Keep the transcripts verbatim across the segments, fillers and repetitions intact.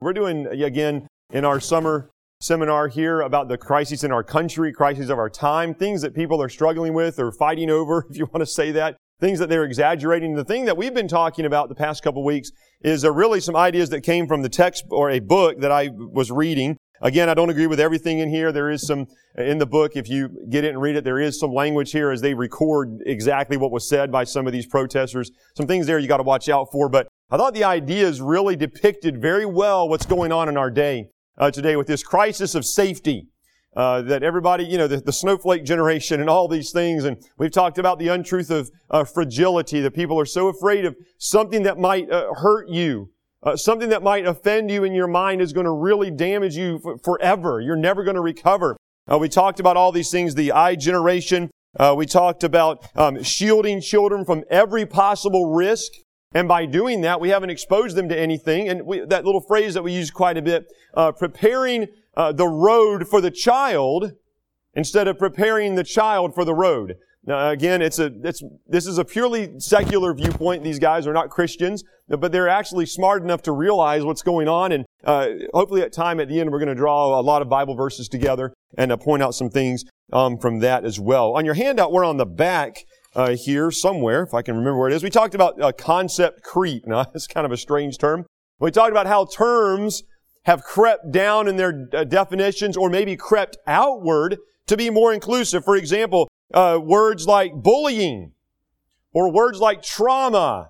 We're doing, again, in our summer seminar here about the crises in our country, crises of our time, things that people are struggling with or fighting over, if you want to say that, things that they're exaggerating. The thing that we've been talking about the past couple of weeks is uh, really some ideas that came from the text or a book that I was reading. Again, I don't agree with everything in here. There is some, in the book, if you get it and read it, there is some language here as they record exactly what was said by some of these protesters. Some things there you got to watch out for, but I thought the ideas really depicted very well what's going on in our day uh, today with this crisis of safety. Uh, that everybody, you know, the, the snowflake generation and all these things. And we've talked about the untruth of uh, fragility, that people are so afraid of something that might uh, hurt you. Uh, something that might offend you in your mind is going to really damage you f- forever. You're never going to recover. Uh, we talked about all these things, the I generation. Uh, we talked about um, shielding children from every possible risk. And by doing that, we haven't exposed them to anything. And we, that little phrase that we use quite a bit, uh, preparing uh, the road for the child instead of preparing the child for the road. Now, again, it's a, it's, this is a purely secular viewpoint. These guys are not Christians, but they're actually smart enough to realize what's going on. And, uh, hopefully at time at the end, we're going to draw a lot of Bible verses together and uh, point out some things, um, from that as well. On your handout, we're on the back, uh, here somewhere, if I can remember where it is. We talked about, uh, concept creep. Now, it's kind of a strange term. We talked about how terms have crept down in their uh, definitions or maybe crept outward to be more inclusive. For example, Uh, words like bullying, or words like trauma,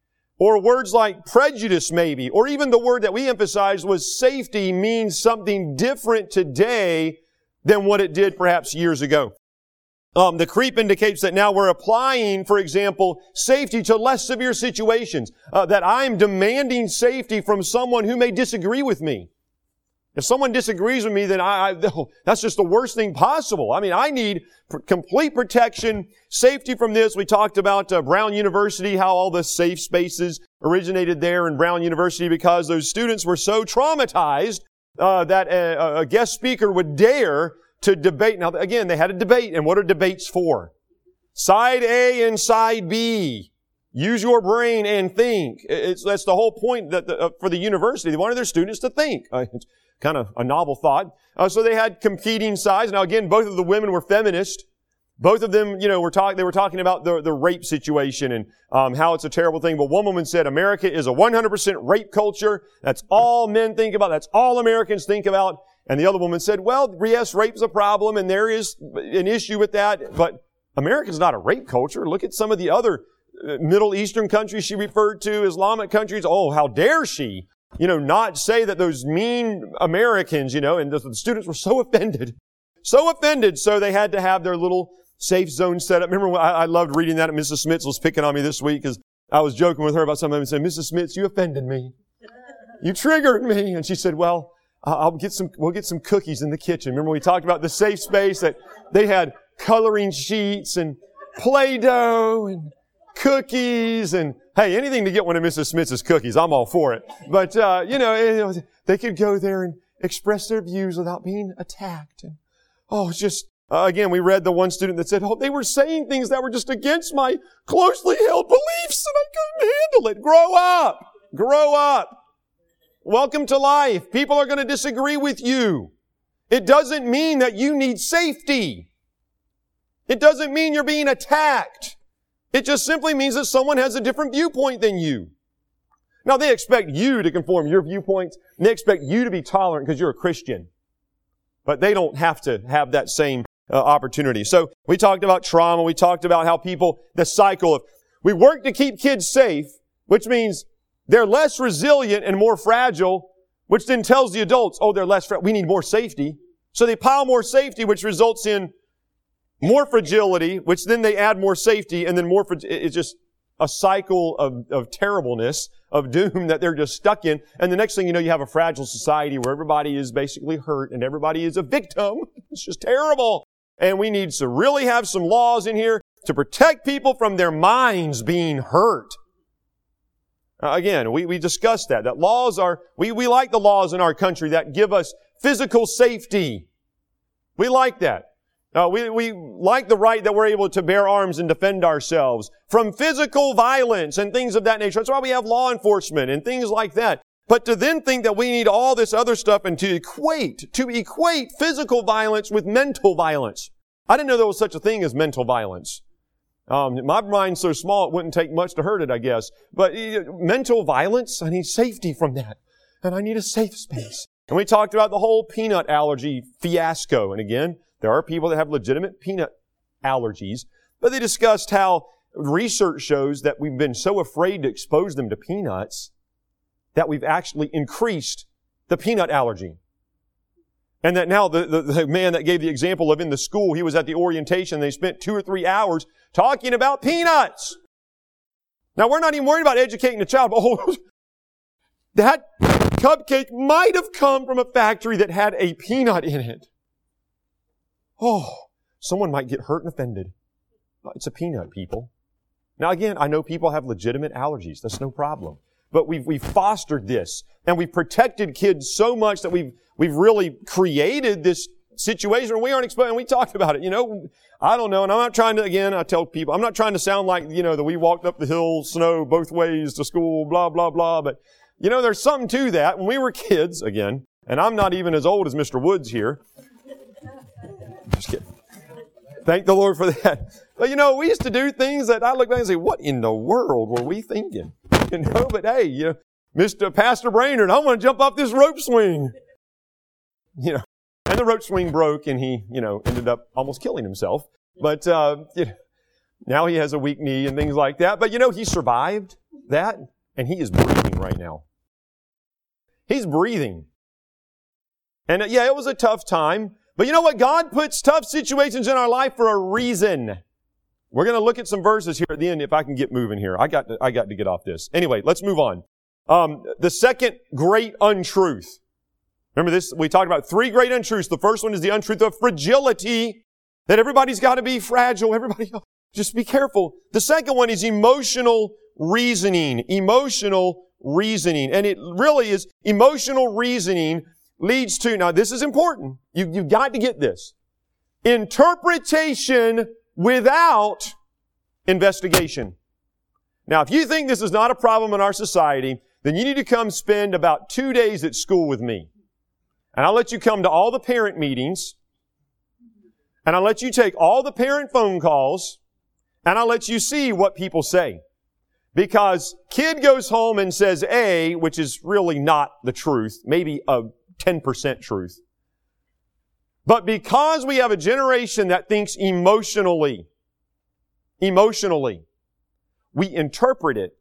or words like prejudice maybe, or even the word that we emphasized was safety means something different today than what it did perhaps years ago. Um, the creep indicates that now we're applying, for example, safety to less severe situations, uh, that I'm demanding safety from someone who may disagree with me. If someone disagrees with me, then I, I oh, that's just the worst thing possible. I mean, I need pr- complete protection, safety from this. We talked about uh, Brown University, how all the safe spaces originated there in Brown University because those students were so traumatized uh, that a, a guest speaker would dare to debate. Now, again, they had a debate, and what are debates for? Side A and side B. Use your brain and think. It's, that's the whole point that the, uh, for the university. They wanted their students to think. Uh, it's kind of a novel thought. Uh, so they had competing sides. Now again, both of the women were feminist. Both of them, you know, were talking, they were talking about the, the rape situation and, um, how it's a terrible thing. But one woman said, America is a one hundred percent rape culture. That's all men think about. That's all Americans think about. And the other woman said, well, yes, rape is a problem and there is an issue with that. But America's not a rape culture. Look at some of the other Middle Eastern countries she referred to, Islamic countries. Oh, how dare she, you know, not say that those mean Americans, you know, and the, the students were so offended, so offended. So they had to have their little safe zone set up. Remember, I, I loved reading that. Missus Smits was picking on me this week because I was joking with her about something and said, Missus Smits, you offended me. You triggered me. And she said, well, I'll get some, we'll get some cookies in the kitchen. Remember we talked about the safe space that they had coloring sheets and Play-Doh and cookies and, hey, anything to get one of Missus Smith's cookies, I'm all for it. But, uh, you know, they could go there and express their views without being attacked. And, oh, it's just, uh, again, we read the one student that said, oh, they were saying things that were just against my closely held beliefs and I couldn't handle it. Grow up. Grow up. Welcome to life. People are going to disagree with you. It doesn't mean that you need safety. It doesn't mean you're being attacked. It just simply means that someone has a different viewpoint than you. Now, they expect you to conform your viewpoints. And they expect you to be tolerant because you're a Christian. But they don't have to have that same uh, opportunity. So we talked about trauma. We talked about how people, the cycle of, we work to keep kids safe, which means they're less resilient and more fragile, which then tells the adults, oh, they're less, fra- we need more safety. So they pile more safety, which results in more fragility, which then they add more safety, and then more, it's just a cycle of, of terribleness, of doom that they're just stuck in. And the next thing you know, you have a fragile society where everybody is basically hurt and everybody is a victim. It's just terrible. And we need to really have some laws in here to protect people from their minds being hurt. Uh, again, we, we discussed that, that laws are, we, we like the laws in our country that give us physical safety. We like that. Uh, we, we like the right that we're able to bear arms and defend ourselves from physical violence and things of that nature. That's why we have law enforcement and things like that. But to then think that we need all this other stuff and to equate, to equate physical violence with mental violence. I didn't know there was such a thing as mental violence. Um, my mind's so small it wouldn't take much to hurt it, I guess. But uh, mental violence, I need safety from that. And I need a safe space. And we talked about the whole peanut allergy fiasco. And again, there are people that have legitimate peanut allergies. But they discussed how research shows that we've been so afraid to expose them to peanuts that we've actually increased the peanut allergy. And that now the, the, the man that gave the example of in the school, he was at the orientation, they spent two or three hours talking about peanuts. Now we're not even worried about educating the child, but oh, that cupcake might have come from a factory that had a peanut in it. Oh, someone might get hurt and offended. It's a peanut, people. Now again, I know people have legitimate allergies. That's no problem. But we've, we've fostered this and we've protected kids so much that we've, we've really created this situation where we aren't exposed. And we talked about it, you know, I don't know. And I'm not trying to, again, I tell people, I'm not trying to sound like, you know, that we walked up the hill, snow both ways to school, blah, blah, blah. But, you know, there's something to that. When we were kids, again, and I'm not even as old as Mister Woods here. Just kidding. Thank the Lord for that. But, you know, we used to do things that I look back and say, what in the world were we thinking? You know, but hey, you know, Mister Pastor Brainerd, I want to jump off this rope swing. You know, and the rope swing broke and he, you know, ended up almost killing himself. But, uh, you know, now he has a weak knee and things like that. But, you know, he survived that and he is breathing right now. He's breathing. And uh, yeah, it was a tough time. But you know what? God puts tough situations in our life for a reason. We're going to look at some verses here at the end if I can get moving here. I got to, I got to get off this. Anyway, let's move on. Um, the second great untruth. Remember this? We talked about three great untruths. The first one is the untruth of fragility. That everybody's got to be fragile. Everybody, just be careful. The second one is emotional reasoning. Emotional reasoning. And it really is emotional reasoning leads to, now this is important. You, you've got to get this. Interpretation without investigation. Now, if you think this is not a problem in our society, then you need to come spend about two days at school with me. And I'll let you come to all the parent meetings. And I'll let you take all the parent phone calls. And I'll let you see what people say. Because kid goes home and says A, which is really not the truth, maybe a ten percent truth. But because we have a generation that thinks emotionally, emotionally, we interpret it.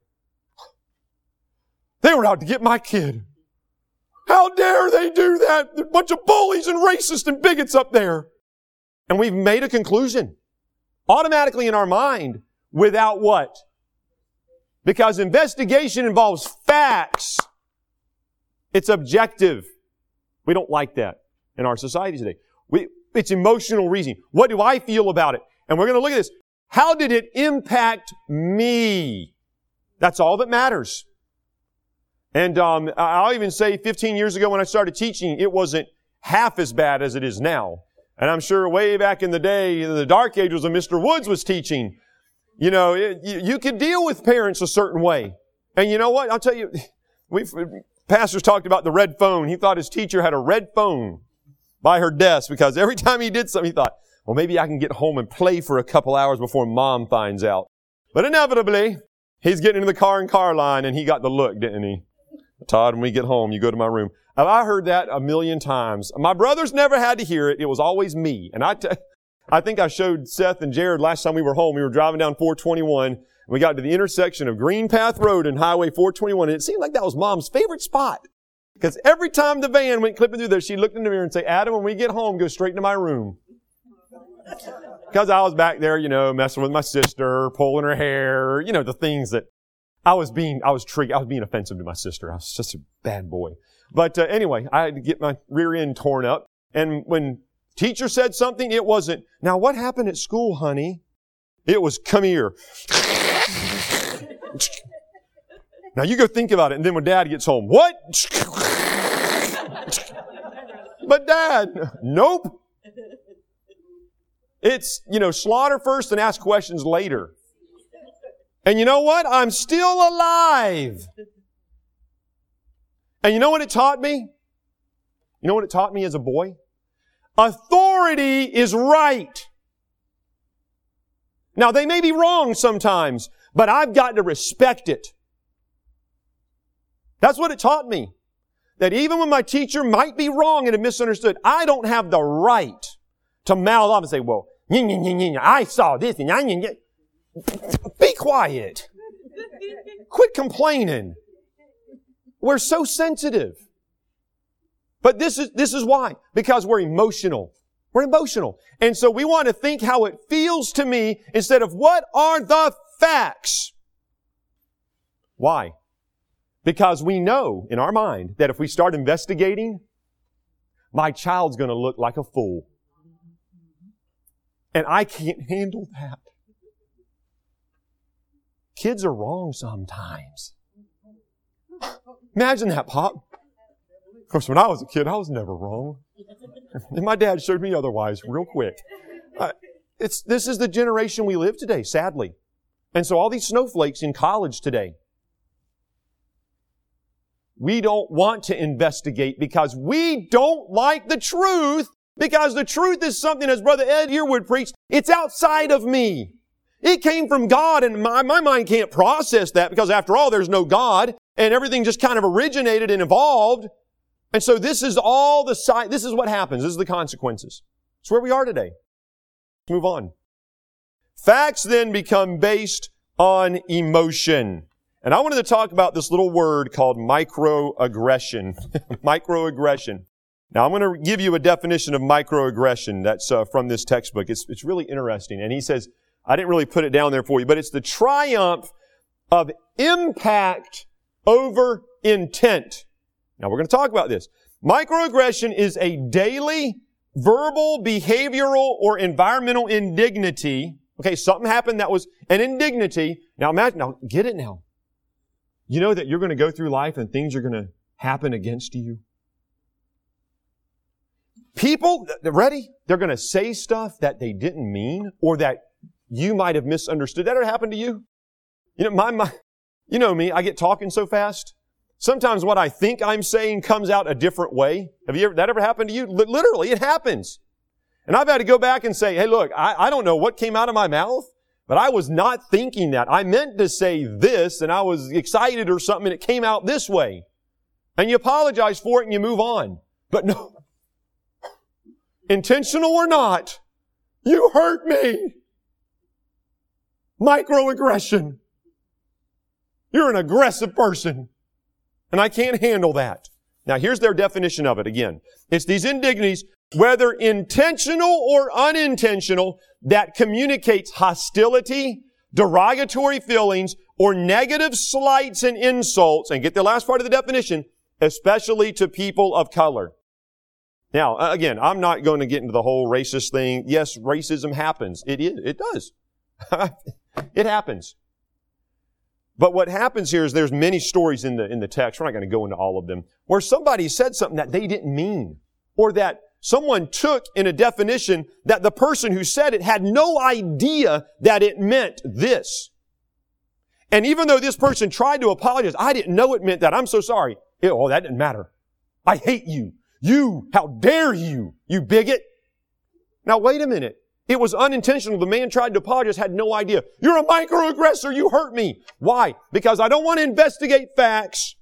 They were out to get my kid. How dare they do that? They're a bunch of bullies and racists and bigots up there. And we've made a conclusion automatically in our mind without what? Because investigation involves facts. It's objective. We don't like that in our society today. We, it's emotional reasoning. What do I feel about it? And we're going to look at this. How did it impact me? That's all that matters. And um, I'll even say fifteen years ago when I started teaching, it wasn't half as bad as it is now. And I'm sure way back in the day, in the dark ages when Mister Woods was teaching, you know, it, you, you could deal with parents a certain way. And you know what? I'll tell you, we've, pastors talked about the red phone. He thought his teacher had a red phone by her desk because every time he did something, he thought, well, maybe I can get home and play for a couple hours before mom finds out. But inevitably, he's getting into the car and car line and he got the look, didn't he? Todd, when we get home, you go to my room. I heard that a million times. My brothers never had to hear it. It was always me. And I, t- I think I showed Seth and Jared last time we were home. We were driving down four twenty-one. And we got to the intersection of Green Path Road and Highway four twenty-one. And it seemed like that was Mom's favorite spot. Because every time the van went clipping through there, she looked in the mirror and say, Adam, when we get home, go straight into my room. Because I was back there, you know, messing with my sister, pulling her hair, you know, the things that I was being, I was triggered. I was being offensive to my sister. I was just a bad boy. But uh, anyway, I had to get my rear end torn up. And when teacher said something, it wasn't, now what happened at school, honey? It was, come here. Now you go think about it. And then when Dad gets home, what? But Dad, nope. It's, you know, slaughter first and ask questions later. And you know what? I'm still alive. And you know what it taught me? You know what it taught me as a boy? Authority is right. Now, they may be wrong sometimes, but I've got to respect it. That's what it taught me. That even when my teacher might be wrong and have misunderstood, I don't have the right to mouth off and say, well, yin, yin, yin, yin, I saw this and yin, yin, yin. Be quiet. Quit complaining. We're so sensitive. But this is, this is why. Because we're emotional. We're emotional. And so we want to think how it feels to me instead of what are the facts. Why? Because we know in our mind that if we start investigating, my child's going to look like a fool. And I can't handle that. Kids are wrong sometimes. Imagine that, Pop. Of course, when I was a kid, I was never wrong. And my dad showed me otherwise real quick. Uh, it's, this is the generation we live today, sadly. And so all these snowflakes in college today, we don't want to investigate because we don't like the truth, because the truth is something, as Brother Ed Earwood preached, it's outside of me. It came from God, and my, my mind can't process that because after all, there's no God, and everything just kind of originated and evolved. And so this is all the side, this is what happens. This is the consequences. It's where we are today. Let's move on. Facts then become based on emotion. And I wanted to talk about this little word called microaggression. Microaggression. Now I'm going to give you a definition of microaggression that's uh, from this textbook. It's, it's really interesting. And he says, I didn't really put it down there for you, but it's the triumph of impact over intent. Now we're going to talk about this. Microaggression is a daily, verbal, behavioral, or environmental indignity. Okay, something happened that was an indignity. Now imagine, now get it now. You know that you're going to go through life and things are going to happen against you. People, they're ready? They're going to say stuff that they didn't mean or that you might have misunderstood. That ever happened to you? You know, my, my, you know me, I get talking so fast. Sometimes what I think I'm saying comes out a different way. Have you ever, that ever happened to you? L- literally, it happens. And I've had to go back and say, hey, look, I, I don't know what came out of my mouth, but I was not thinking that. I meant to say this, and I was excited or something, and it came out this way. And you apologize for it, and you move on. But no, intentional or not, you hurt me. Microaggression. You're an aggressive person. And I can't handle that. Now here's their definition of it again. It's these indignities, whether intentional or unintentional, that communicates hostility, derogatory feelings, or negative slights and insults, and get the last part of the definition, especially to people of color. Now, again, I'm not going to get into the whole racist thing. Yes, racism happens. It is. It does. It happens. But what happens here is there's many stories in the, in the text, we're not going to go into all of them, where somebody said something that they didn't mean, or that someone took in a definition that the person who said it had no idea that it meant this. And even though this person tried to apologize, I didn't know it meant that. I'm so sorry. It, oh, that didn't matter. I hate you. You, how dare you, you bigot. Now wait a minute. It was unintentional. The man tried to apologize, had no idea. You're a microaggressor. You hurt me. Why? Because I don't want to investigate facts.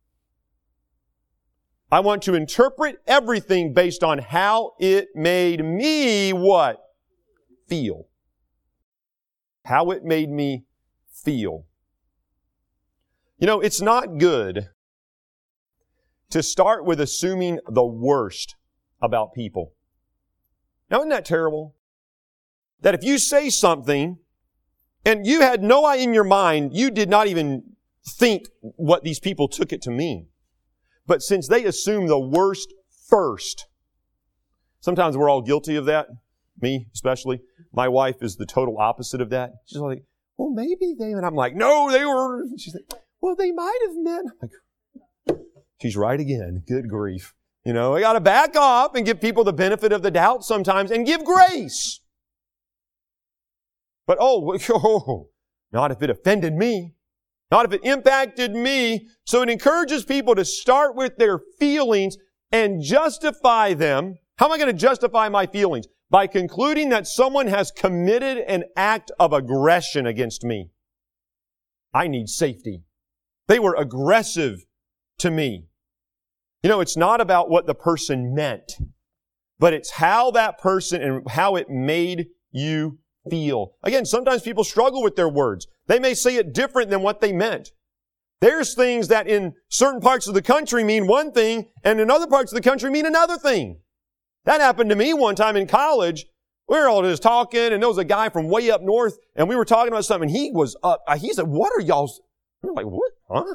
I want to interpret everything based on how it made me what? Feel. How it made me feel. You know, it's not good to start with assuming the worst about people. Now, isn't that terrible? That if you say something and you had no idea in your mind, you did not even think what these people took it to mean. But since they assume the worst first, sometimes we're all guilty of that. Me, especially. My wife is the total opposite of that. She's like, well, maybe they, and I'm like, no, they were, she's like, well, they might have meant, I'm like, she's right again. Good grief. You know, I got to back off and give people the benefit of the doubt sometimes and give grace. But oh, oh, not if it offended me. Not if it impacted me. So it encourages people to start with their feelings and justify them. How am I going to justify my feelings? By concluding that someone has committed an act of aggression against me. I need safety. They were aggressive to me. You know, it's not about what the person meant, but it's how that person and how it made you feel. Again, sometimes people struggle with their words. They may say it different than what they meant. There's things that in certain parts of the country mean one thing, and in other parts of the country mean another thing. That happened to me one time in college. We were all just talking, and there was a guy from way up north, and we were talking about something, and he was up. He said, what are y'all? We were like, what? Huh?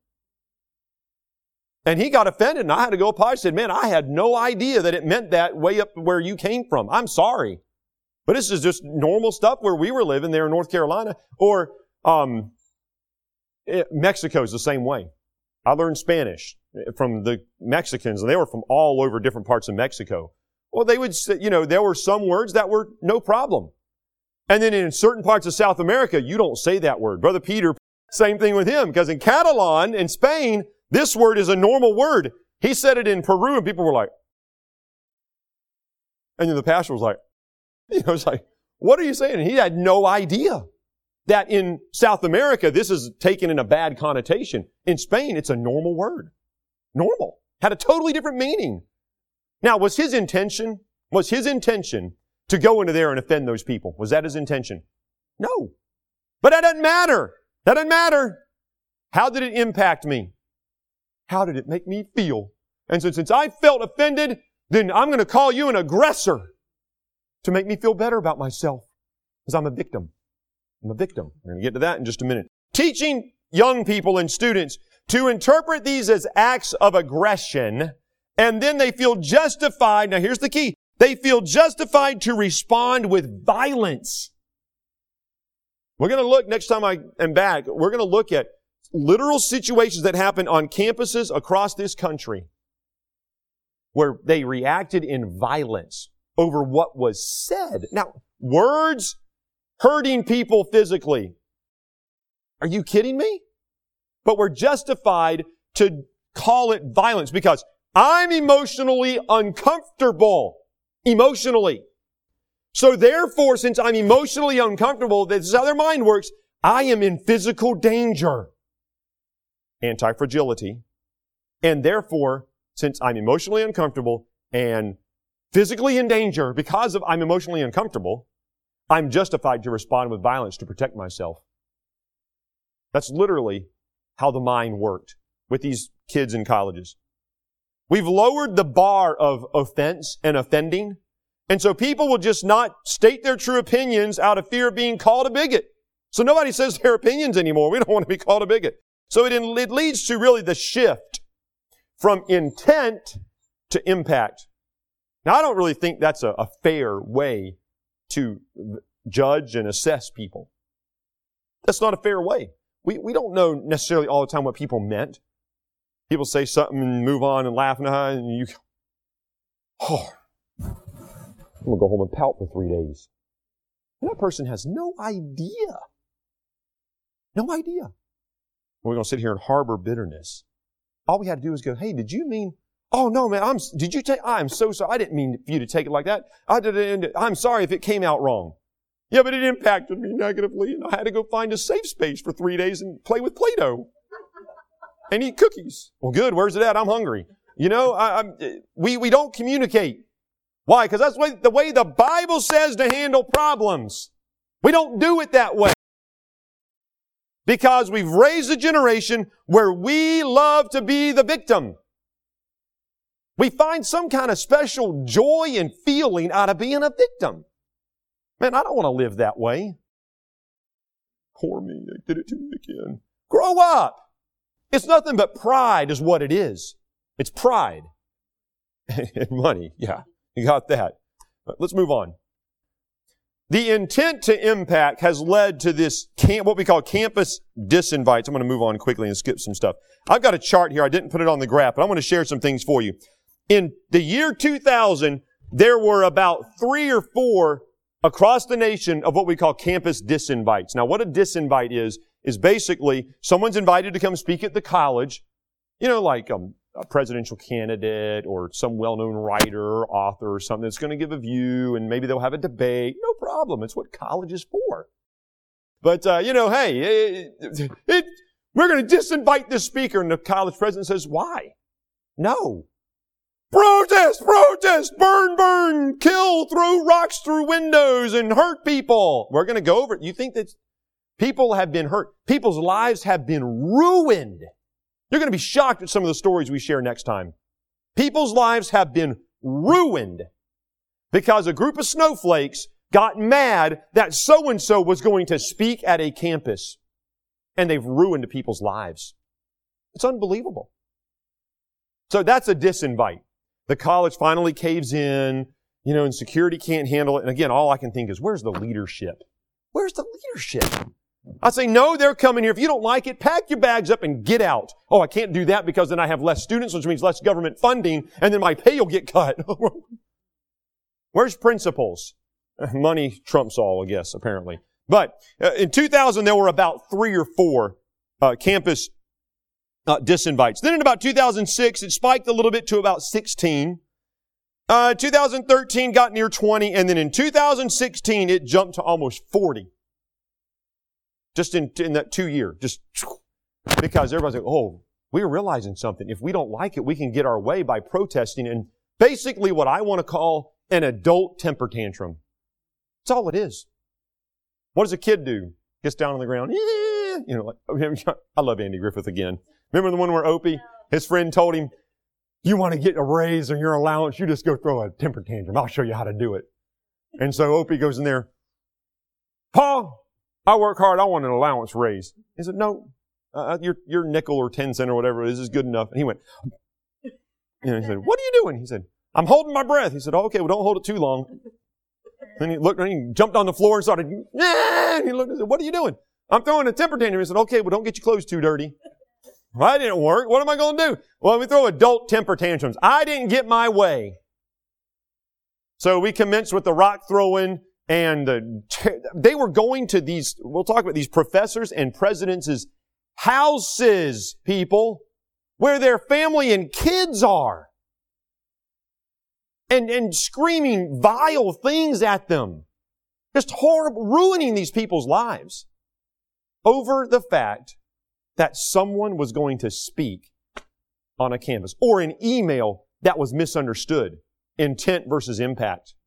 And he got offended, and I had to go apologize. I said, man, I had no idea that it meant that way up where you came from. I'm sorry. But this is just normal stuff where we were living there in North Carolina. Or um, it, Mexico's the same way. I learned Spanish from the Mexicans, and they were from all over different parts of Mexico. Well, they would say, you know, there were some words that were no problem. And then in certain parts of South America, you don't say that word. Brother Peter, same thing with him, because in Catalan, in Spain, this word is a normal word. He said it in Peru, and people were like, and then the pastor was like, you know, it's like, what are you saying? And he had no idea that in South America, this is taken in a bad connotation. In Spain, it's a normal word. Normal. Had a totally different meaning. Now, was his intention, was his intention to go into there and offend those people? Was that his intention? No. But that doesn't matter. That doesn't matter. How did it impact me? How did it make me feel? And so since I felt offended, then I'm going to call you an aggressor to make me feel better about myself. Because I'm a victim. I'm a victim. We're going to get to that in just a minute. Teaching young people and students to interpret these as acts of aggression, and then they feel justified. Now here's the key. They feel justified to respond with violence. We're going to look, next time I am back, we're going to look at literal situations that happen on campuses across this country where they reacted in violence over what was said. Now, words hurting people physically. Are you kidding me? But we're justified to call it violence because I'm emotionally uncomfortable. Emotionally. So therefore, since I'm emotionally uncomfortable, this is how their mind works, I am in physical danger. Anti-fragility. And therefore, since I'm emotionally uncomfortable and physically in danger because of I'm emotionally uncomfortable, I'm justified to respond with violence to protect myself. That's literally how the mind worked with these kids in colleges. We've lowered the bar of offense and offending, and so people will just not state their true opinions out of fear of being called a bigot. So nobody says their opinions anymore. We don't want to be called a bigot. So it, it leads to really the shift from intent to impact. Now, I don't really think that's a, a fair way to judge and assess people. That's not a fair way. We, we don't know necessarily all the time what people meant. People say something and move on and laugh and, uh, and you, oh, I'm going to go home and pout for three days. And that person has no idea. No idea. We're going to sit here and harbor bitterness. All we had to do is go, hey, did you mean, oh no, man, I'm, did you take, I'm so sorry. I didn't mean for you to take it like that. I did, I'm sorry if it came out wrong. Yeah, but it impacted me negatively and I had to go find a safe space for three days and play with Play-Doh and eat cookies. Well, good. Where's it at? I'm hungry. You know, I, I'm, we, we don't communicate. Why? Because that's the way, the way the Bible says to handle problems. We don't do it that way. Because we've raised a generation where we love to be the victim. We find some kind of special joy and feeling out of being a victim. Man, I don't want to live that way. Poor me, I did it to me again. Grow up! It's nothing but pride is what it is. It's pride. And money, yeah, you got that. But let's move on. The intent to impact has led to this camp, what we call campus disinvites. I'm going to move on quickly and skip some stuff. I've got a chart here. I didn't put it on the graph, but I'm going to share some things for you. In the year two thousand, there were about three or four across the nation of what we call campus disinvites. Now, what a disinvite is, is basically someone's invited to come speak at the college, you know, like a, a presidential candidate or some well-known writer or author or something that's going to give a view, and maybe they'll have a debate. No problem. It's what college is for. But, uh, you know, hey, it, it, we're going to disinvite this speaker. And the college president says, why? No. Protest, protest, burn, burn, kill, throw rocks through windows and hurt people. We're going to go over it. You think that people have been hurt? People's lives have been ruined. You're going to be shocked at some of the stories we share next time. People's lives have been ruined because a group of snowflakes got mad that so-and-so was going to speak at a campus. And they've ruined people's lives. It's unbelievable. So that's a disinvite. The college finally caves in, you know, and security can't handle it. And again, all I can think is, where's the leadership? Where's the leadership? I say, no, they're coming here. If you don't like it, pack your bags up and get out. Oh, I can't do that because then I have less students, which means less government funding, and then my pay will get cut. Where's principles? Money trumps all, I guess, apparently. But uh, in two thousand, there were about three or four uh, campus uh, disinvites. Then in about two thousand six, it spiked a little bit to about sixteen. Uh, two thousand thirteen got near twenty, and then in two thousand sixteen, it jumped to almost forty. Just in, in that two year, just because everybody's like, oh, we're realizing something. If we don't like it, we can get our way by protesting. And basically what I want to call an adult temper tantrum. That's all it is. What does a kid do? Gets down on the ground. Yeah. You know, like, I love Andy Griffith again. Remember the one where Opie, his friend told him, you want to get a raise or your allowance, you just go throw a temper tantrum. I'll show you how to do it. And so Opie goes in there, Paul, I work hard. I want an allowance raise. He said, no, uh, your, your nickel or ten cent or whatever it is is good enough. And he went, you know, he said, what are you doing? He said, I'm holding my breath. He said, oh, okay, well, don't hold it too long. Then he looked and he jumped on the floor and started, yeah, and he looked and said, what are you doing? I'm throwing a temper tantrum. He said, okay, well, don't get your clothes too dirty. Well, that didn't work. What am I going to do? Well, we throw adult temper tantrums. I didn't get my way. So we commenced with the rock throwing, and the, they were going to these, we'll talk about these professors and presidents' houses, people, where their family and kids are. And, and screaming vile things at them. Just horrible, ruining these people's lives. Over the fact that someone was going to speak on a campus. Or an email that was misunderstood. Intent versus impact.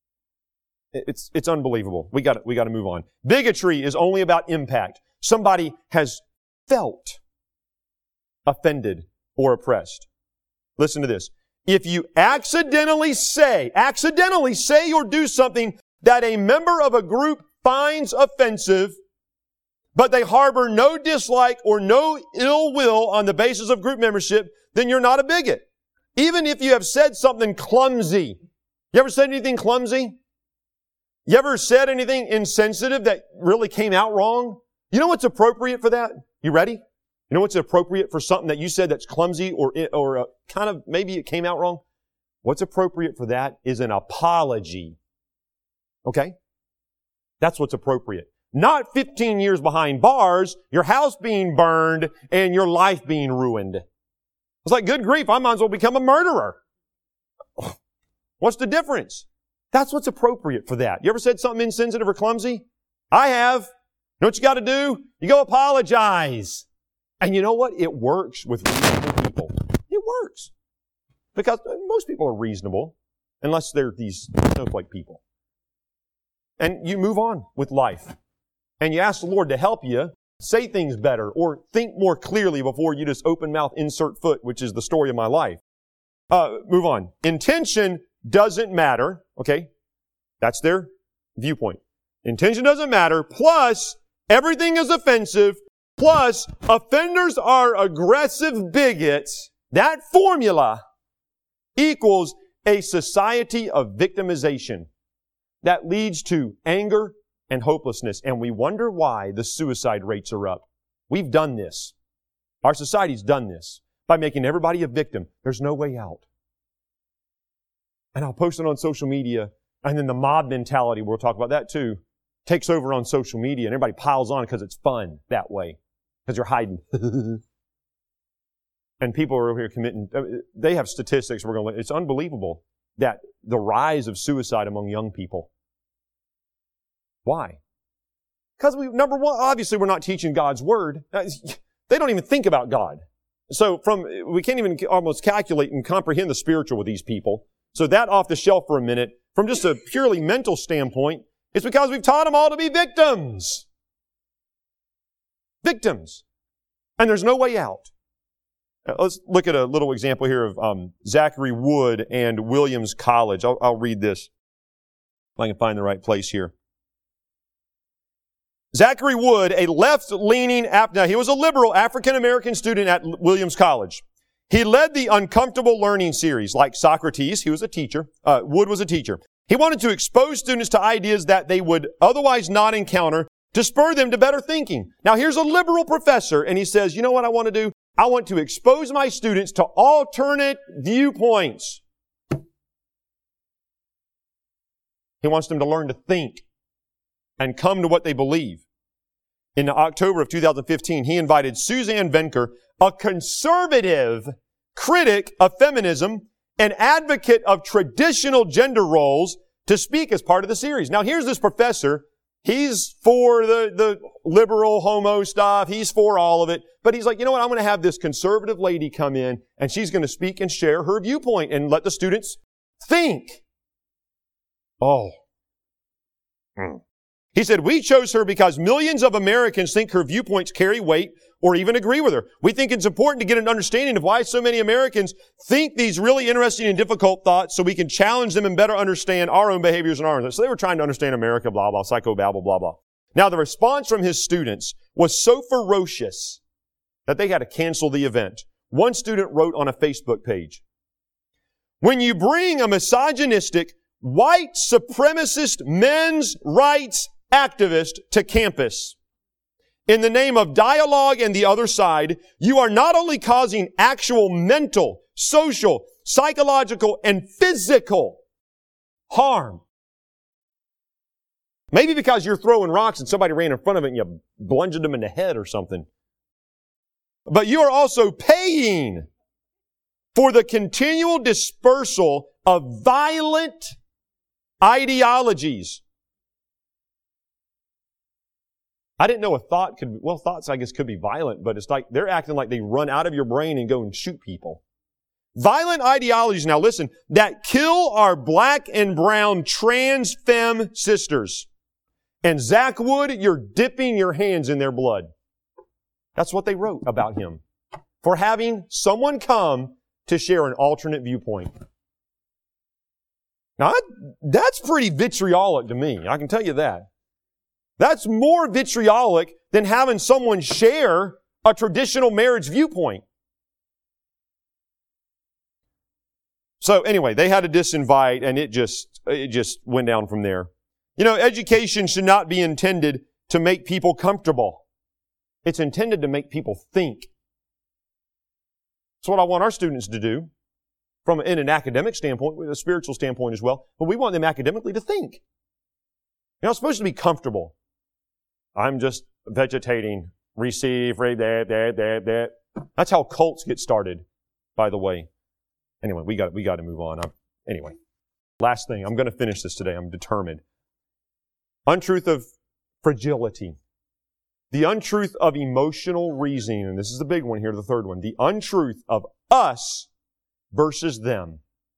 It's, it's unbelievable. We got we got to move on. Bigotry is only about impact. Somebody has felt offended or oppressed. Listen to this. If you accidentally say, accidentally say or do something that a member of a group finds offensive, but they harbor no dislike or no ill will on the basis of group membership, then you're not a bigot. Even if you have said something clumsy. You ever said anything clumsy? You ever said anything insensitive that really came out wrong? You know what's appropriate for that? You ready? You know what's appropriate for something that you said that's clumsy or, or uh, kind of maybe it came out wrong? What's appropriate for that is an apology. Okay? That's what's appropriate. Not fifteen years behind bars, your house being burned, and your life being ruined. It's like, good grief, I might as well become a murderer. What's the difference? That's what's appropriate for that. You ever said something insensitive or clumsy? I have. You know what you got to do? You go apologize. And you know what? It works with reasonable people. It works. Because most people are reasonable, unless they're these snowflake people. And you move on with life. And you ask the Lord to help you say things better or think more clearly before you just open mouth, insert foot, which is the story of my life. Uh, move on. Intention doesn't matter. Okay? That's their viewpoint. Intention doesn't matter. Plus, everything is offensive. Plus, offenders are aggressive bigots. That formula equals a society of victimization that leads to anger and hopelessness. And we wonder why the suicide rates are up. We've done this. Our society's done this by making everybody a victim. There's no way out. And I'll post it on social media. And then the mob mentality, we'll talk about that too, takes over on social media and everybody piles on because it's fun that way, because you're hiding. And people are over here committing, they have statistics we're going to, it's unbelievable that the rise of suicide among young people. Why? Because we, number one, obviously we're not teaching God's Word. They don't even think about God. So from, we can't even almost calculate and comprehend the spiritual with these people. So that off the shelf for a minute. From just a purely mental standpoint, it's because we've taught them all to be victims. Victims. And there's no way out. Now, let's look at a little example here of um, Zachary Wood and Williams College. I'll, I'll read this if I can find the right place here. Zachary Wood, a left-leaning, now he was a liberal African-American student at Williams College. He led the Uncomfortable Learning series. Like Socrates, he was a teacher. Uh, Wood was a teacher. He wanted to expose students to ideas that they would otherwise not encounter to spur them to better thinking. Now here's a liberal professor, and he says, you know what I want to do? I want to expose my students to alternate viewpoints. He wants them to learn to think and come to what they believe. In October of two thousand fifteen, he invited Suzanne Venker, a conservative critic of feminism, an advocate of traditional gender roles, to speak as part of the series. Now here's this professor. He's for the, the liberal homo stuff. He's for all of it. But he's like, you know what? I'm going to have this conservative lady come in and she's going to speak and share her viewpoint and let the students think. Oh. Mm. He said, we chose her because millions of Americans think her viewpoints carry weight or even agree with her. We think it's important to get an understanding of why so many Americans think these really interesting and difficult thoughts so we can challenge them and better understand our own behaviors and our own. So they were trying to understand America, blah, blah, psychobabble, blah, blah. Now the response from his students was so ferocious that they had to cancel the event. One student wrote on a Facebook page, when you bring a misogynistic, white supremacist men's rights activist to campus, in the name of dialogue and the other side, you are not only causing actual mental, social, psychological, and physical harm. Maybe because you're throwing rocks and somebody ran in front of it and you blunged them in the head or something. But you are also paying for the continual dispersal of violent ideologies. I didn't know a thought could, well, thoughts I guess could be violent, but it's like they're acting like they run out of your brain and go and shoot people. Violent ideologies, now listen, that kill our black and brown trans femme sisters. And Zach Wood, you're dipping your hands in their blood. That's what they wrote about him. For having someone come to share an alternate viewpoint. Now, that's pretty vitriolic to me. I can tell you that. That's more vitriolic than having someone share a traditional marriage viewpoint. So anyway, they had to disinvite and it just, it just went down from there. You know, education should not be intended to make people comfortable. It's intended to make people think. That's what I want our students to do from in an academic standpoint, a spiritual standpoint as well. But we want them academically to think. You're not supposed to be comfortable. I'm just vegetating, receive, read that, that, that, that. That's how cults get started, by the way. Anyway, we got we got to move on. I'm, anyway, last thing. I'm going to finish this today. I'm determined. Untruth of fragility. The untruth of emotional reasoning, and this is the big one here, the third one. The untruth of us versus them.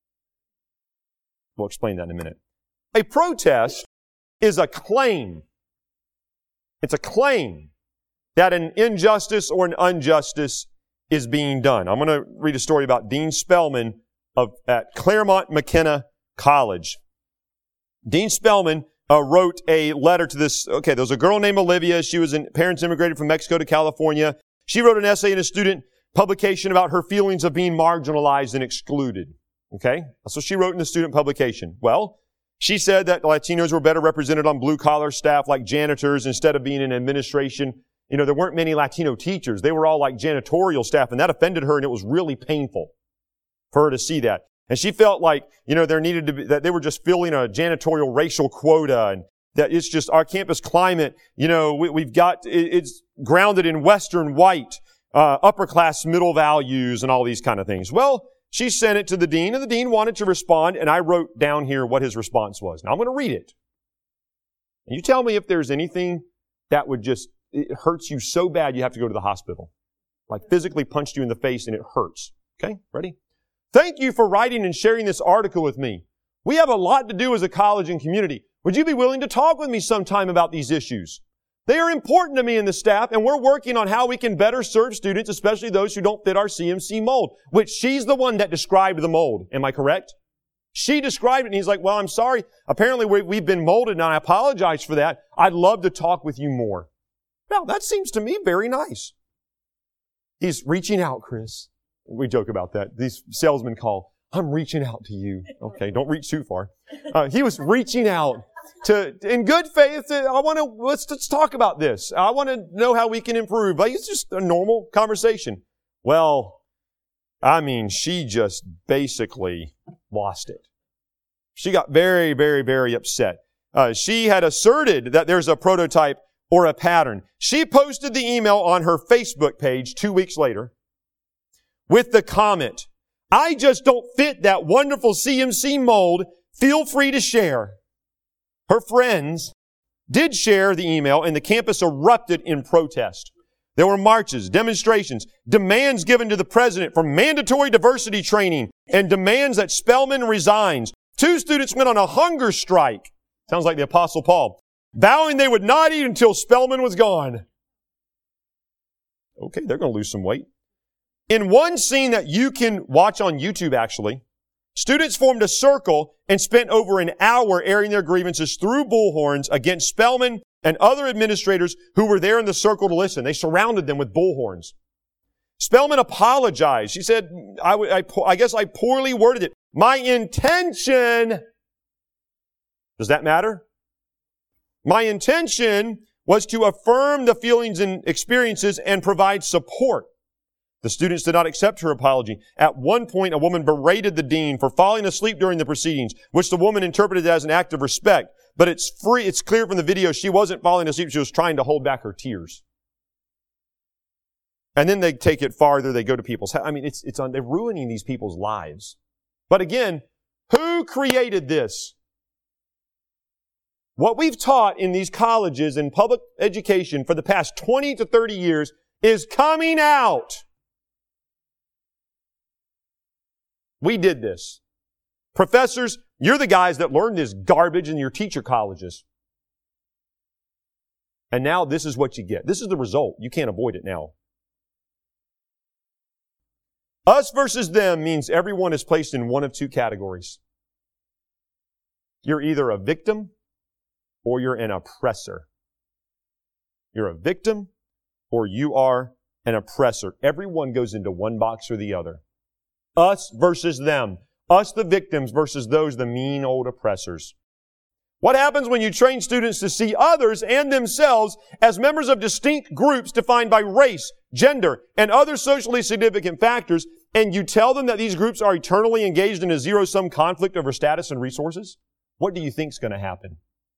We'll explain that in a minute. A protest is a claim. It's a claim that an injustice or an injustice is being done. I'm going to read a story about Dean Spellman of, at Claremont McKenna College. Dean Spellman uh, wrote a letter to this, okay, there was a girl named Olivia. She was in, parents immigrated from Mexico to California. She wrote an essay in a student publication about her feelings of being marginalized and excluded. Okay? That's what she wrote in the student publication. Well, she said that Latinos were better represented on blue-collar staff like janitors instead of being in administration. You know, there weren't many Latino teachers. They were all like janitorial staff, and that offended her, and it was really painful for her to see that. And she felt like, you know, there needed to be, that they were just filling a janitorial racial quota, and that it's just our campus climate, you know, we, we've got, it, it's grounded in Western white, uh, upper class middle values and all these kind of things. Well, she sent it to the dean, and the dean wanted to respond, and I wrote down here what his response was. Now I'm going to read it. And you tell me if there's anything that would just, it hurts you so bad you have to go to the hospital. Like physically punched you in the face and it hurts. Okay, ready? Thank you for writing and sharing this article with me. We have a lot to do as a college and community. Would you be willing to talk with me sometime about these issues? They are important to me and the staff, and we're working on how we can better serve students, especially those who don't fit our C M C mold, which she's the one that described the mold. Am I correct? She described it, and he's like, well, I'm sorry. Apparently we, we've been molded, and I apologize for that. I'd love to talk with you more. Now, that seems to me very nice. He's reaching out, Chris. We joke about that. These salesmen call, I'm reaching out to you. Okay, don't reach too far. Uh, he was reaching out to, in good faith, to, I want to, let's, let's talk about this. I want to know how we can improve. Like, it's just a normal conversation. Well, I mean, she just basically lost it. She got very, very, very upset. Uh, she had asserted that there's a prototype or a pattern. She posted the email on her Facebook page two weeks later with the comment, I just don't fit that wonderful C M C mold. Feel free to share. Her friends did share the email, and the campus erupted in protest. There were marches, demonstrations, demands given to the president for mandatory diversity training, and demands that Spelman resigns. Two students went on a hunger strike. Sounds like the Apostle Paul. Vowing they would not eat until Spelman was gone. Okay, they're going to lose some weight. In one scene that you can watch on YouTube, actually, students formed a circle and spent over an hour airing their grievances through bullhorns against Spelman and other administrators who were there in the circle to listen. They surrounded them with bullhorns. Spelman apologized. She said, I, I, I guess I poorly worded it. My intention, does that matter? My intention was to affirm the feelings and experiences and provide support. The students did not accept her apology. At one point, a woman berated the dean for falling asleep during the proceedings, which the woman interpreted as an act of respect. But it's free, it's clear from the video she wasn't falling asleep. She was trying to hold back her tears. And then they take it farther. They go to people's, I mean, it's, it's on, they're ruining these people's lives. But again, who created this? What we've taught in these colleges and public education for the past twenty to thirty years is coming out. We did this. Professors, you're the guys that learned this garbage in your teacher colleges. And now this is what you get. This is the result. You can't avoid it now. Us versus them means everyone is placed in one of two categories. You're either a victim or you're an oppressor. You're a victim or you are an oppressor. Everyone goes into one box or the other. Us versus them. Us the victims versus those the mean old oppressors. What happens when you train students to see others and themselves as members of distinct groups defined by race, gender, and other socially significant factors, and you tell them that these groups are eternally engaged in a zero-sum conflict over status and resources? What do you think is going to happen?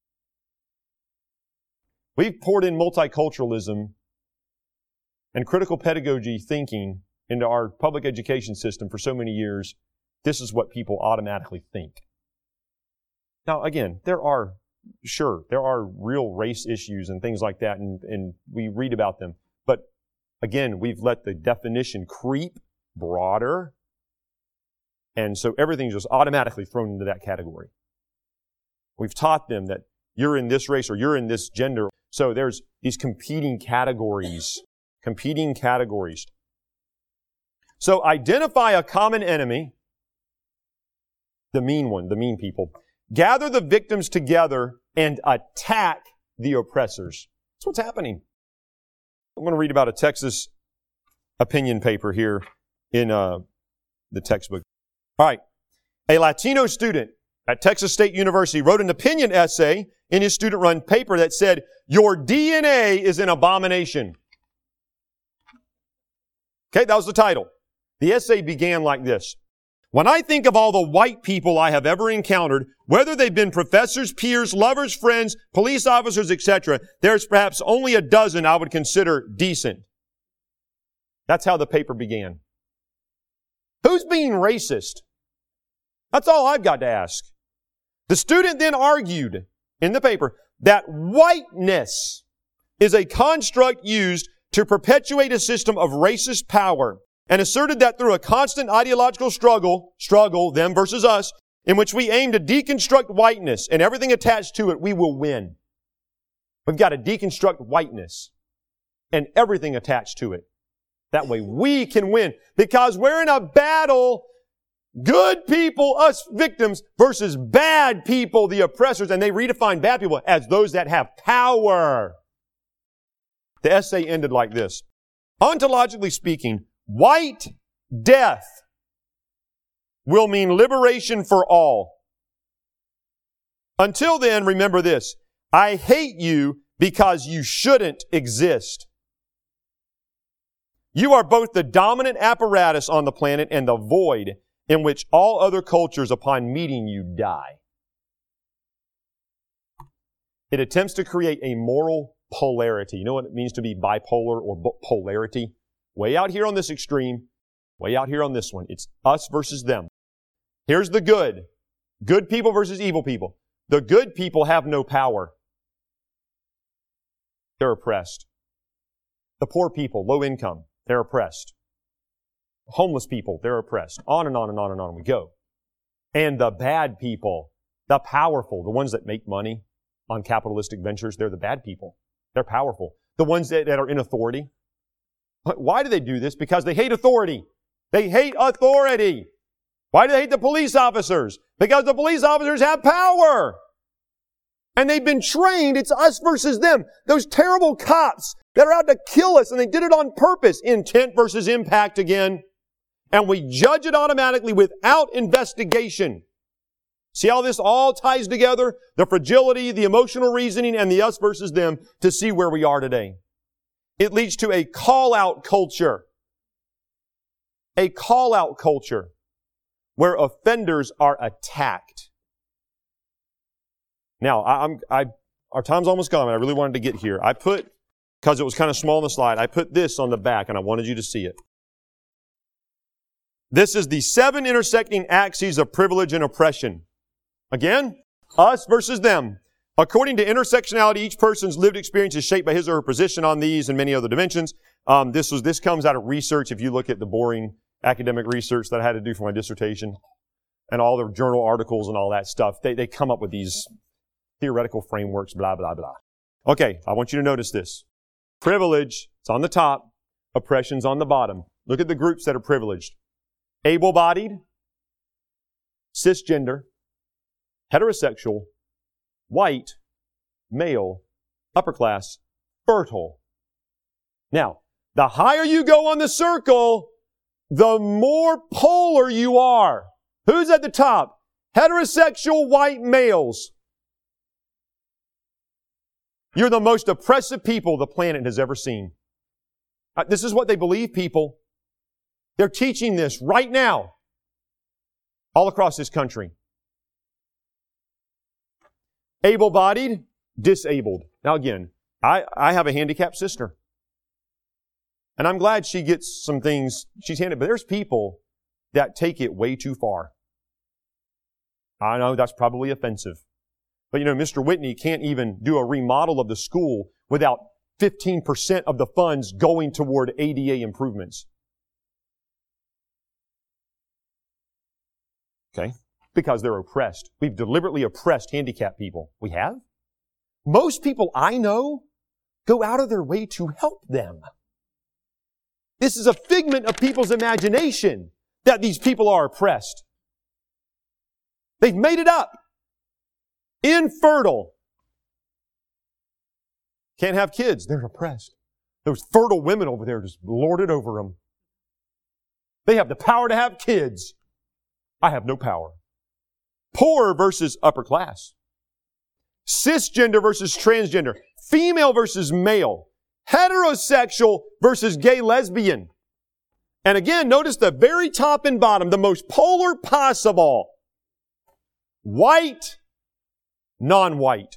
We've poured in multiculturalism and critical pedagogy thinking into our public education system for so many years. This is what people automatically think. Now, again, there are, sure, there are real race issues and things like that, and, and we read about them. But again, we've let the definition creep broader, and so everything's just automatically thrown into that category. We've taught them that you're in this race or you're in this gender. So there's these competing categories, competing categories. So identify a common enemy, the mean one, the mean people. Gather the victims together and attack the oppressors. That's what's happening. I'm going to read about a Texas opinion paper here in uh, the textbook. All right. A Latino student at Texas State University wrote an opinion essay in his student-run paper that said, "Your D N A is an abomination." Okay, that was the title. The essay began like this. When I think of all the white people I have ever encountered, whether they've been professors, peers, lovers, friends, police officers, et cetera, there's perhaps only a dozen I would consider decent. That's how the paper began. Who's being racist? That's all I've got to ask. The student then argued in the paper that whiteness is a construct used to perpetuate a system of racist power, and asserted that through a constant ideological struggle, struggle, them versus us, in which we aim to deconstruct whiteness and everything attached to it, we will win. We've got to deconstruct whiteness and everything attached to it. That way we can win, because we're in a battle, good people, us victims, versus bad people, the oppressors, and they redefine bad people as those that have power. The essay ended like this. Ontologically speaking, white death will mean liberation for all. Until then, remember this. I hate you because you shouldn't exist. You are both the dominant apparatus on the planet and the void in which all other cultures upon meeting you die. It attempts to create a moral polarity. You know what it means to be bipolar or polarity? Way out here on this extreme, way out here on this one. It's us versus them. Here's the good. Good people versus evil people. The good people have no power. They're oppressed. The poor people, low income, they're oppressed. Homeless people, they're oppressed. On and on and on and on we go. And the bad people, the powerful, the ones that make money on capitalistic ventures, they're the bad people. They're powerful. The ones that, that are in authority. Why do they do this? Because they hate authority. They hate authority. Why do they hate the police officers? Because the police officers have power. And they've been trained, it's us versus them. Those terrible cops that are out to kill us, and they did it on purpose. Intent versus impact again. And we judge it automatically without investigation. See how this all ties together? The fragility, the emotional reasoning, and the us versus them to see where we are today. It leads to a call-out culture. A call-out culture where offenders are attacked. Now, I, I'm, I, our time's almost gone, and I really wanted to get here. I put, because it was kind of small on the slide, I put this on the back, and I wanted you to see it. This is the seven intersecting axes of privilege and oppression. Again, us versus them. According to intersectionality, each person's lived experience is shaped by his or her position on these and many other dimensions. Um, this was this comes out of research. If you look at the boring academic research that I had to do for my dissertation and all the journal articles and all that stuff, they, they come up with these theoretical frameworks, blah, blah, blah. Okay, I want you to notice this. Privilege, it's on the top. Oppression's on the bottom. Look at the groups that are privileged. Able-bodied, cisgender, heterosexual, white, male, upper class, fertile. Now, the higher you go on the circle, the more polar you are. Who's at the top? Heterosexual white males. You're the most oppressive people the planet has ever seen. Uh, this is what they believe, people. They're teaching this right now all across this country. Able-bodied, disabled. Now again, I, I have a handicapped sister. And I'm glad she gets some things she's handed, but there's people that take it way too far. I know that's probably offensive. But you know, Mister Whitney can't even do a remodel of the school without fifteen percent of the funds going toward A D A improvements. Okay? Because they're oppressed. We've deliberately oppressed handicapped people. We have? Most people I know go out of their way to help them. This is a figment of people's imagination that these people are oppressed. They've made it up. Infertile. Can't have kids. They're oppressed. Those fertile women over there just lord it over them. They have the power to have kids. I have no power. Poor versus upper class. Cisgender versus transgender. Female versus male. Heterosexual versus gay lesbian. And again, notice the very top and bottom, the most polar possible. White, non-white.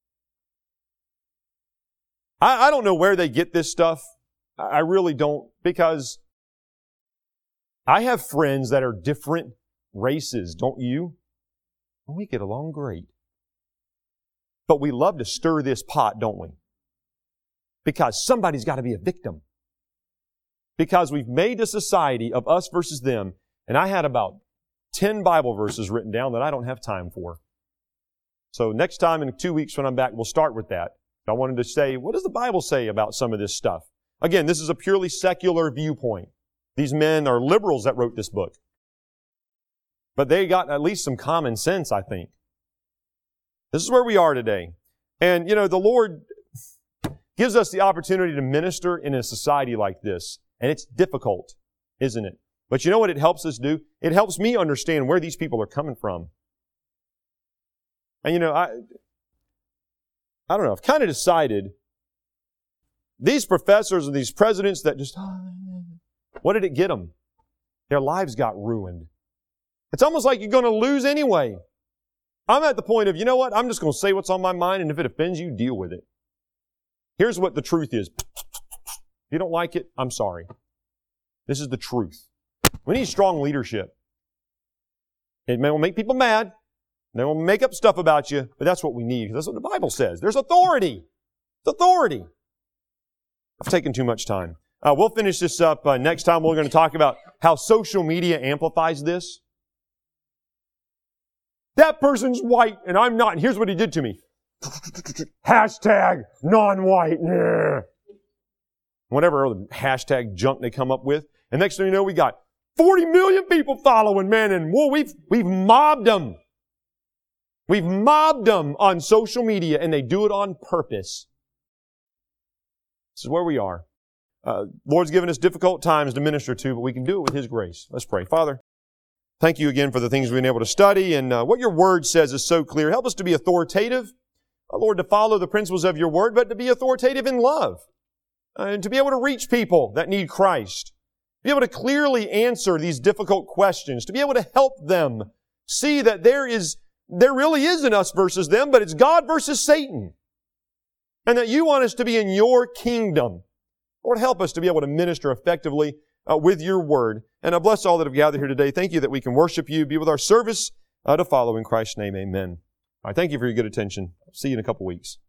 I, I don't know where they get this stuff. I really don't, because I have friends that are different races, don't you? We get along great. But we love to stir this pot, don't we? Because somebody's got to be a victim. Because we've made a society of us versus them, and I had about ten Bible verses written down that I don't have time for. So next time in two weeks when I'm back, we'll start with that. I wanted to say, what does the Bible say about some of this stuff? Again, this is a purely secular viewpoint. These men are liberals that wrote this book. But they got at least some common sense, I think. This is where we are today. And, you know, the Lord gives us the opportunity to minister in a society like this. And it's difficult, isn't it? But you know what it helps us do? It helps me understand where these people are coming from. And, you know, I, I don't know, I've kind of decided these professors and these presidents that just, what did it get them? Their lives got ruined. It's almost like you're going to lose anyway. I'm at the point of, you know what? I'm just going to say what's on my mind, and if it offends you, deal with it. Here's what the truth is. If you don't like it, I'm sorry. This is the truth. We need strong leadership. It may make people mad. They will make up stuff about you, but that's what we need. That's what the Bible says. There's authority. It's authority. I've taken too much time. Uh, we'll finish this up uh, next time. We're going to talk about how social media amplifies this. That person's white and I'm not. And here's what he did to me. Hashtag non-white. Nah. Whatever other hashtag junk they come up with. And next thing you know, we got forty million people following, man. And whoa, we've, we've mobbed them. We've mobbed them on social media, and they do it on purpose. This is where we are. Uh, Lord's given us difficult times to minister to, but we can do it with His grace. Let's pray. Father, thank you again for the things we've been able to study, and uh, what your Word says is so clear. Help us to be authoritative, uh, Lord, to follow the principles of your Word, but to be authoritative in love, uh, and to be able to reach people that need Christ, be able to clearly answer these difficult questions, to be able to help them see that there is There really isn't us versus them, but it's God versus Satan. And that you want us to be in your kingdom. Lord, help us to be able to minister effectively uh, with your word. And I bless all that have gathered here today. Thank you that we can worship you, be with our service uh, to follow in Christ's name. Amen. All right, thank you for your good attention. See you in a couple weeks.